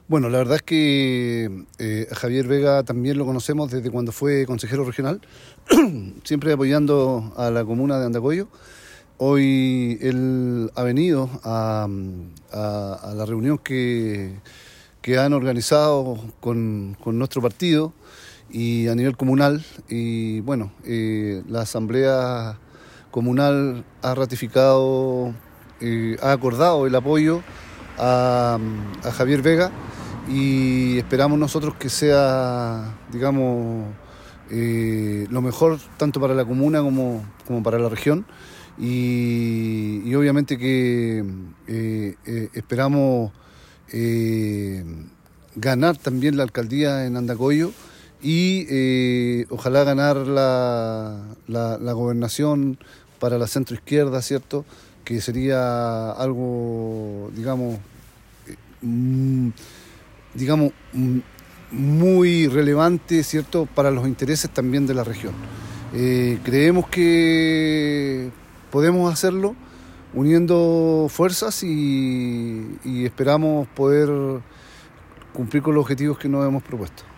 Bueno, la verdad es que a Javier Vega también lo conocemos desde cuando fue consejero regional, siempre apoyando a la comuna de Andacollo. Hoy él ha venido a la reunión que han organizado con nuestro partido y a nivel comunal. Y bueno, la asamblea comunal ha ratificado, ha acordado el apoyo a Javier Vega y esperamos nosotros que sea, digamos, lo mejor tanto para la comuna como para la región. Y obviamente que esperamos ganar también la alcaldía en Andacollo y ojalá ganar la gobernación para la centroizquierda, ¿cierto? Que sería algo, muy relevante, ¿cierto? Para los intereses también de la región. Creemos que podemos hacerlo uniendo fuerzas y esperamos poder cumplir con los objetivos que nos hemos propuesto.